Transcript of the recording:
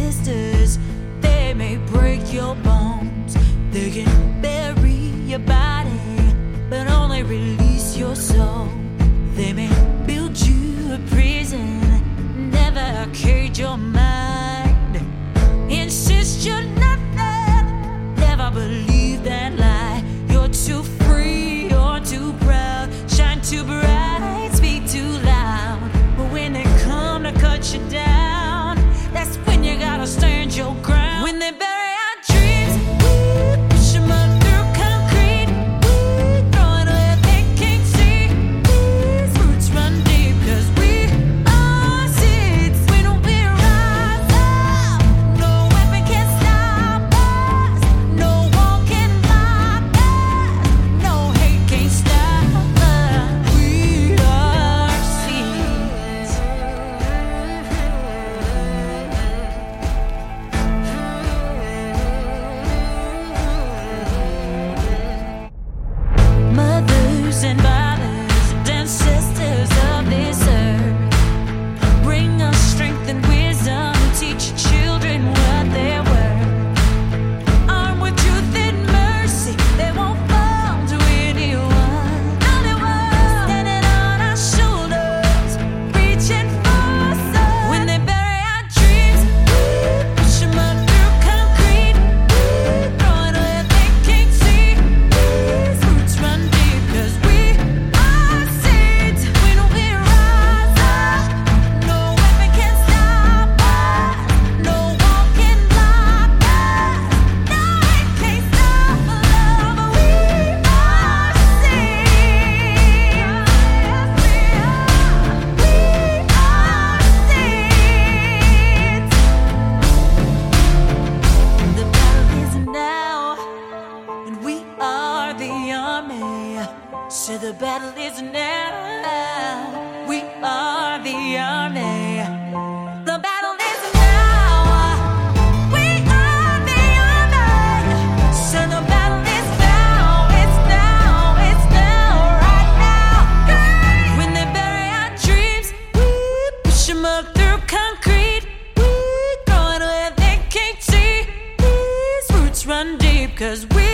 sisters. They may break your bones, they can bury your body, but only release your soul. They may build you a prison, never cage your mind. Insist you're nothing, never believe that lie. You're too free, you're too proud, shine too bright, speak too loud. But when they come to cut you down, that's when you gotta stand your ground. When they bury our dreams, we push 'em up through concrete. We throw it where they can't see. These roots run deep, 'cause we are seeds. When we rise up, no weapon can stop us. No wall can block us. No hate can't stop us. We are seeds. Mothers and fathers and sisters of this earth, bring us strength and wisdom, teach your children what they're worth. Armed with truth and mercy, they won't fall to anyone. Only one standing on our shoulders, reaching for some. When they bury our dreams, we push 'em up through concrete. We throw it where they can't see. These roots run deep, 'cause we are seeds. When we rise up, no weapon can stop us. No wall can block us. No hate can't stop love. We are seeds. We are seeds. The battle is now, and we are the army. So the battle is now. We are the army. The battle is now. We are the army. So the battle is now. It's now. It's now. Right now. When they bury our dreams, we push 'em up through concrete. We throw it where they can't see. These roots run deep, 'cause we